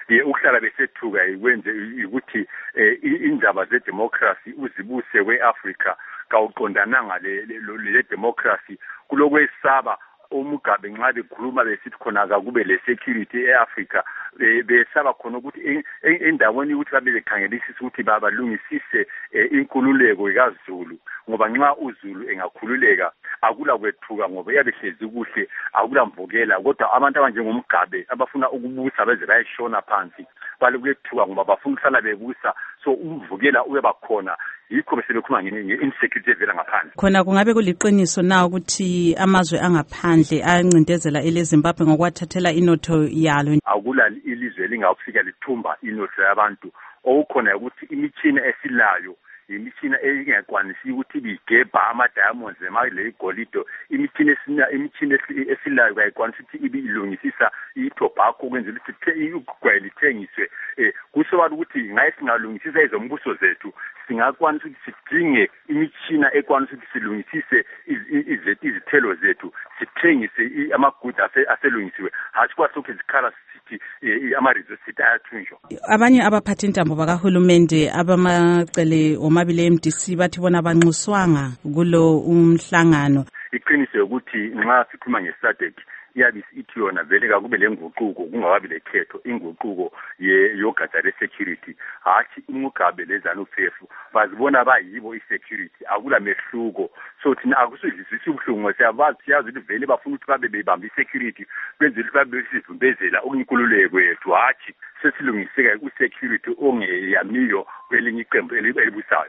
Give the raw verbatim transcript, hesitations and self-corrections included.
ye ukuhlala besethuka ikwenze ukuthi indaba zedemocracy uzibuse kweAfrica kawuqondananga le le democracy kulokwesaba uMugabe nxa bekhuluma besithi khona akube le security eAfrica besaba khona ukuthi endaweni ukuthi babe bekhangelisisa ukuthi babalungisise inkululeko kaZulu ngoba nxa uZulu engakhululeka akula kwethuka ngoba yabehlezi kuhle akula mvukela kodwa abantu abanjengoMugabe abafuna ukubusa beze bayishona phansi balukethuka ngoba bafuna ukuhlala bebusa so umvukela uyebakhona yikho bese bekhuluma nge-insecurity evela ngaphandle. Khona kungabe kuliqiniso na ukuthi amazwe angaphandle ayancindezela eleZimbabwe ngokwathathela inotho yalo? Akula ilizwe lingafika lithumba inotho yabantu okukhona ukuthi imitshina esilayo imitshina engakwanisi ukuthi bigebha ama-diamonds nemale igolide imitshina esina imitshina esilayo kayikwanisi ukuthi ibilungisisa itobacco ukwenzela ukuthi igwele lithengiswe kusobala ukuthi ngaye singalungisisa izombuso zethu singakwanisa ukuthi sidinge imitshina ekwanisa ukuthi silungisise izithelo zethu sithengise amagoods aselungisiwe hatshi kwasokho izikhala sithi ama-resources ayathunjwa. Abanye abaphathi intambo bakahulumende abamacele omabili M D C bathi bona banxuswanga kulo umhlangano. Iqiniso ukuthi nxa sikhuluma nge-SADC iyabe ithi yona vele kakube lenguquko kungakabi lekhetho inguquko yogatsha le-security hatshi uMugabe leZANU-P F bazibona bayibo i-security akula mehluko so thina akusizwisisi ubuhlungu siyabazi siyazi ukuthi vele bafuna ukuthi babe bebamba i-security kwenzela ukuthi babe besivimbezela inkululeko yethu hatshi sesilungiseka ku-security ongeyamiyo kwelinye iqembu elibusayo.